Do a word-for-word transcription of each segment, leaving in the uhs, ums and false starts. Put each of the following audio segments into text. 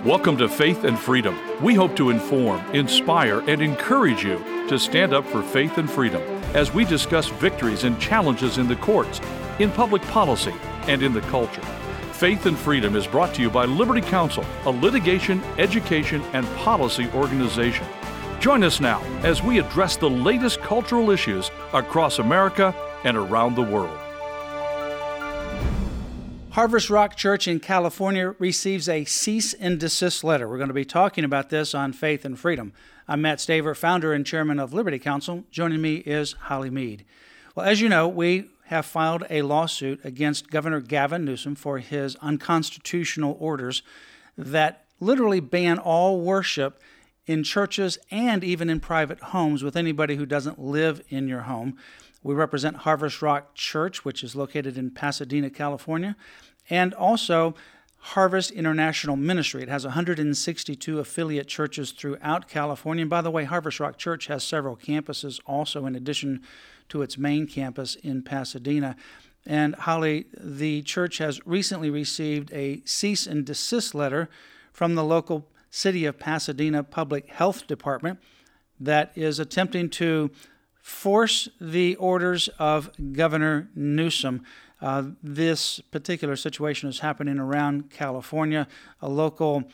Welcome to Faith and Freedom. We hope to inform, inspire, and encourage you to stand up for faith and freedom as we discuss victories and challenges in the courts, in public policy, and in the culture. Faith and Freedom is brought to you by Liberty Counsel, a litigation, education, and policy organization. Join us now as we address the latest cultural issues across America and around the world. Harvest Rock Church in California receives a cease and desist letter. We're going to be talking about this on Faith and Freedom. I'm Matt Staver, founder and chairman of Liberty Counsel. Joining me is Holly Mead. Well, as you know, we have filed a lawsuit against Governor Gavin Newsom for his unconstitutional orders that literally ban all worship in churches and even in private homes with anybody who doesn't live in your home. We represent Harvest Rock Church, which is located in Pasadena, California, and also Harvest International Ministry. It has one hundred sixty-two affiliate churches throughout California. And by the way, Harvest Rock Church has several campuses also in addition to its main campus in Pasadena. And Holly, the church has recently received a cease and desist letter from the local City of Pasadena Public Health Department that is attempting to force the orders of Governor Newsom. Uh, this particular situation is happening around California. A local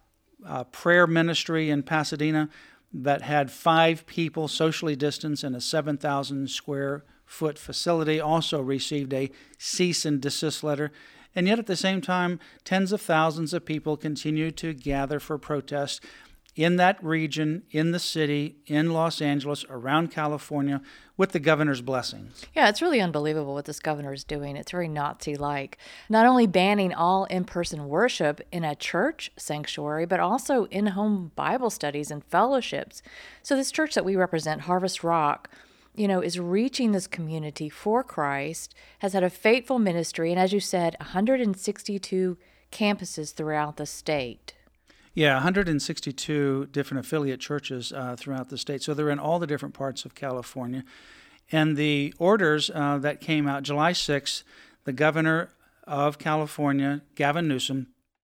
uh, prayer ministry in Pasadena that had five people socially distanced in a seven thousand square foot facility also received a cease and desist letter. And yet at the same time, tens of thousands of people continue to gather for protest in that region, in the city, in Los Angeles, around California, with the governor's blessings. Yeah, it's really unbelievable what this governor is doing. It's very Nazi-like. Not only banning all in-person worship in a church sanctuary, but also in-home Bible studies and fellowships. So this church that we represent, Harvest Rock, you know, is reaching this community for Christ, has had a faithful ministry, and as you said, one hundred sixty-two campuses throughout the state. Yeah, one hundred sixty-two different affiliate churches uh, throughout the state. So they're in all the different parts of California. And the orders uh, that came out July sixth, the governor of California, Gavin Newsom,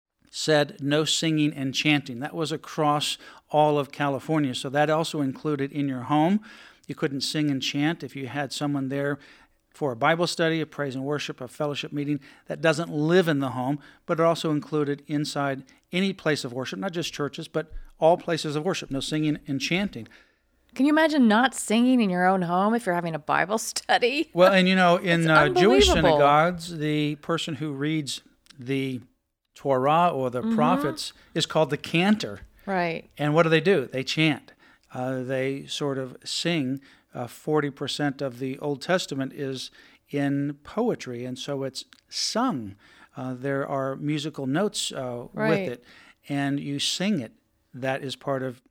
said no singing and chanting. That was across all of California. So that also included in your home. You couldn't sing and chant if you had someone there for a Bible study, a praise and worship, a fellowship meeting that doesn't live in the home, but it also included inside any place of worship, not just churches, but all places of worship, no singing and chanting. Can you imagine not singing in your own home if you're having a Bible study? Well, and you know, in uh, Jewish synagogues, the person who reads the Torah or the mm-hmm. prophets is called the cantor. Right. And what do they do? They chant. Uh, they sort of sing. Uh, forty percent of the Old Testament is in poetry, and so it's sung. Uh, there are musical notes uh, right. with it, and you sing it. That is part of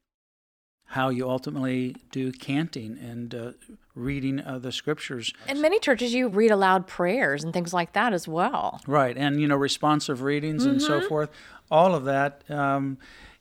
how you ultimately do canting and uh, reading of the scriptures. In many churches, you read aloud prayers and things like that as well. Right, and, you know, responsive readings mm-hmm. and so forth. All of that um,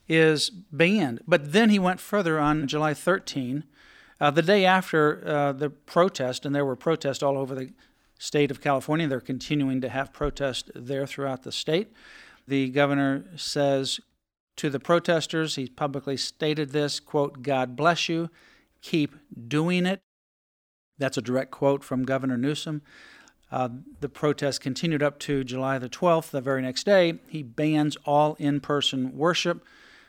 is banned. But then he went further on July thirteenth. Uh, the day after uh, the protest, and there were protests all over the state of California, they're continuing to have protests there throughout the state. The governor says to the protesters, he publicly stated this, quote, "God bless you, keep doing it." That's a direct quote from Governor Newsom. Uh, the protests continued up to July the twelfth. The very next day, he bans all in-person worship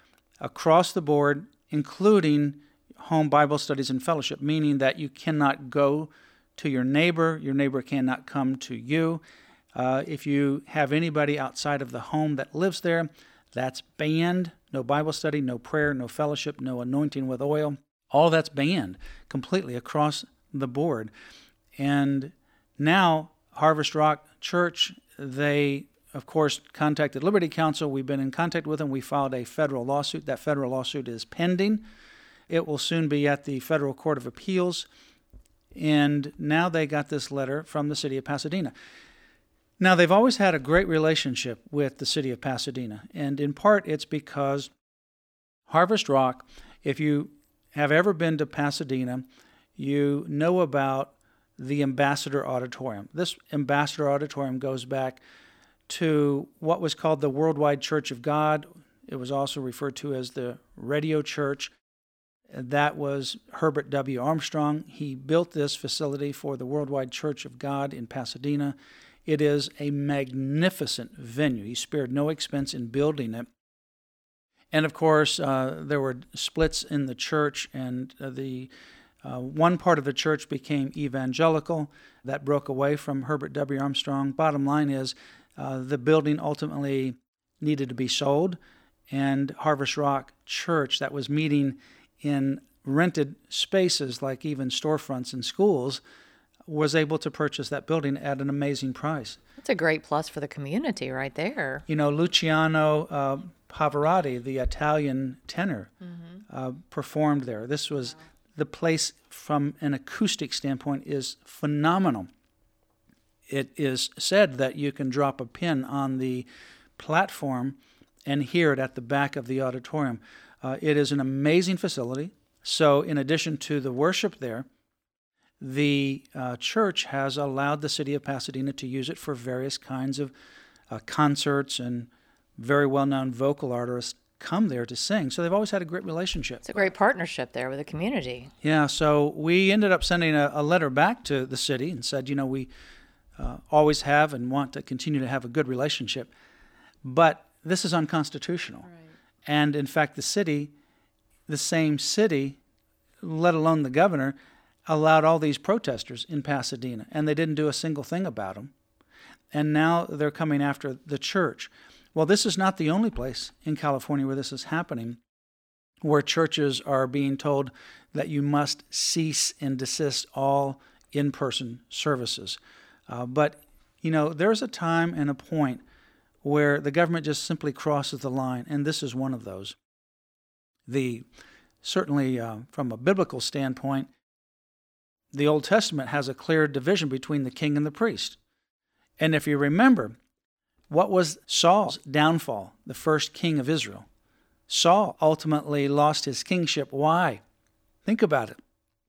across the board, including home Bible studies and fellowship, meaning that you cannot go to your neighbor, your neighbor cannot come to you. Uh, if you have anybody outside of the home that lives there, that's banned. No Bible study, no prayer, no fellowship, no anointing with oil. All that's banned completely across the board. And now Harvest Rock Church, they, of course, contacted Liberty Counsel. We've been in contact with them. We filed a federal lawsuit. That federal lawsuit is pending. It will soon be at the Federal Court of Appeals. And now they got this letter from the city of Pasadena. Now, they've always had a great relationship with the city of Pasadena. And in part, it's because Harvest Rock, if you have ever been to Pasadena, you know about the Ambassador Auditorium. This Ambassador Auditorium goes back to what was called the Worldwide Church of God. It was also referred to as the Radio Church. That was Herbert W. Armstrong. He built this facility for the Worldwide Church of God in Pasadena. It is a magnificent venue. He spared no expense in building it. And of course, uh, there were splits in the church, and uh, the uh, one part of the church became evangelical. That broke away from Herbert W. Armstrong. Bottom line is, uh, the building ultimately needed to be sold, and Harvest Rock Church, that was meeting in rented spaces like even storefronts in schools, was able to purchase that building at an amazing price. That's a great plus for the community right there. You know, Luciano uh, Pavarotti, the Italian tenor, mm-hmm. uh, performed there. This was, wow. The place from an acoustic standpoint is phenomenal. It is said that you can drop a pin on the platform and hear it at the back of the auditorium. Uh, it is an amazing facility. So in addition to the worship there, the uh, church has allowed the city of Pasadena to use it for various kinds of uh, concerts, and very well-known vocal artists come there to sing. So they've always had a great relationship. It's a great partnership there with the community. Yeah, so we ended up sending a, a letter back to the city and said, you know, we uh, always have and want to continue to have a good relationship, but this is unconstitutional. Right. And in fact, the city, the same city, let alone the governor, allowed all these protesters in Pasadena, and they didn't do a single thing about them. And now they're coming after the church. Well, this is not the only place in California where this is happening, where churches are being told that you must cease and desist all in-person services. Uh, but, you know, there's a time and a point where the government just simply crosses the line, and this is one of those. The certainly, uh, from a biblical standpoint, the Old Testament has a clear division between the king and the priest. And if you remember, what was Saul's downfall, the first king of Israel? Saul ultimately lost his kingship. Why? Think about it.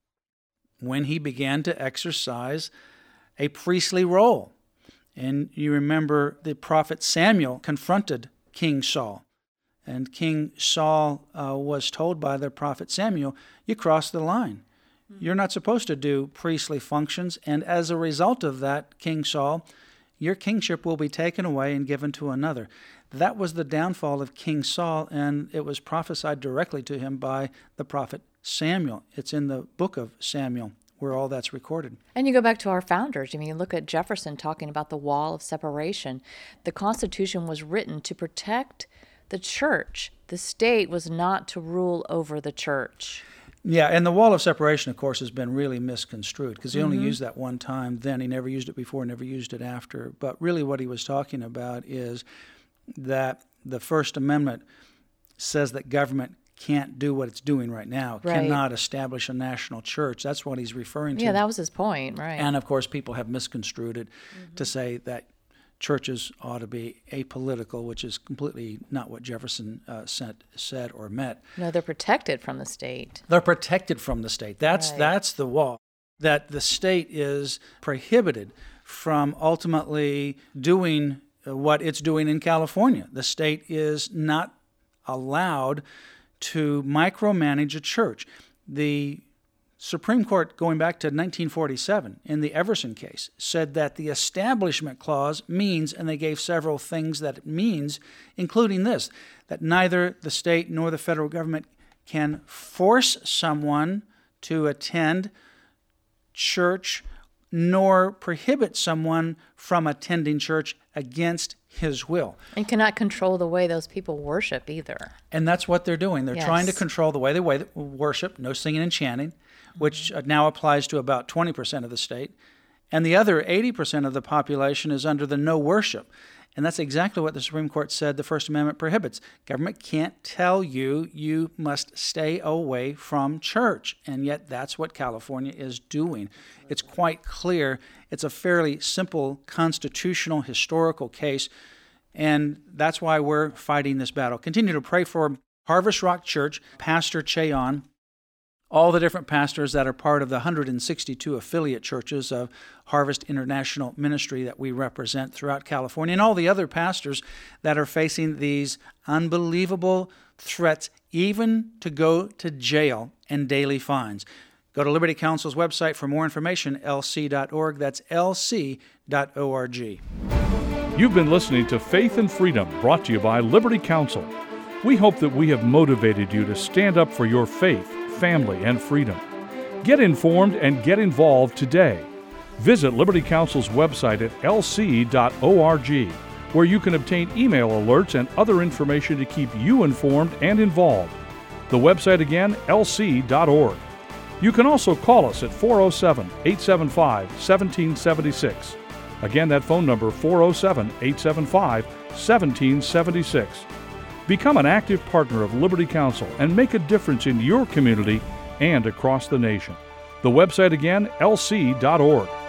When he began to exercise a priestly role. And you remember the prophet Samuel confronted King Saul. And King Saul uh, was told by the prophet Samuel, you crossed the line. You're not supposed to do priestly functions. And as a result of that, King Saul, your kingship will be taken away and given to another. That was the downfall of King Saul, and it was prophesied directly to him by the prophet Samuel. It's in the book of Samuel where all that's recorded. And you go back to our founders. I mean, you look at Jefferson talking about the wall of separation. The Constitution was written to protect the church. The state was not to rule over the church. Yeah, and the wall of separation, of course, has been really misconstrued because he mm-hmm. only used that one time then. He never used it before, never used it after. But really what he was talking about is that the First Amendment says that government can't do what it's doing right now, right. cannot establish a national church. That's what he's referring to. Yeah, that was his point, right. And, of course, people have misconstrued it mm-hmm. to say that churches ought to be apolitical, which is completely not what Jefferson uh, said, said or meant. No, they're protected from the state. They're protected from the state. That's right. that's the wall. That the state is prohibited from ultimately doing what it's doing in California. The state is not allowed to micromanage a church. The Supreme Court, going back to nineteen forty-seven, in the Everson case, said that the Establishment Clause means, and they gave several things that it means, including this, that neither the state nor the federal government can force someone to attend church nor prohibit someone from attending church against his will. And cannot control the way those people worship either. And that's what they're doing. They're yes. trying to control the way they worship, no singing and chanting, which now applies to about twenty percent of the state. And the other eighty percent of the population is under the no worship. And that's exactly what the Supreme Court said the First Amendment prohibits. Government can't tell you you must stay away from church. And yet that's what California is doing. It's quite clear. It's a fairly simple constitutional historical case. And that's why we're fighting this battle. Continue to pray for Harvest Rock Church, Pastor Cheon. all the different pastors that are part of the one hundred sixty-two affiliate churches of Harvest International Ministry that we represent throughout California, and all the other pastors that are facing these unbelievable threats, even to go to jail and daily fines. Go to Liberty Counsel's website for more information, L C dot org. That's L C dot org. You've been listening to Faith and Freedom, brought to you by Liberty Counsel. We hope that we have motivated you to stand up for your faith, family, and freedom. Get informed and get involved today. Visit Liberty Counsel's website at L C dot org, where you can obtain email alerts and other information to keep you informed and involved. The website again, L C dot org. You can also call us at four oh seven, eight seven five, one seven seven six. Again, that phone number, four oh seven, eight seven five, one seven seven six. Become an active partner of Liberty Counsel and make a difference in your community and across the nation. The website again, L C dot org.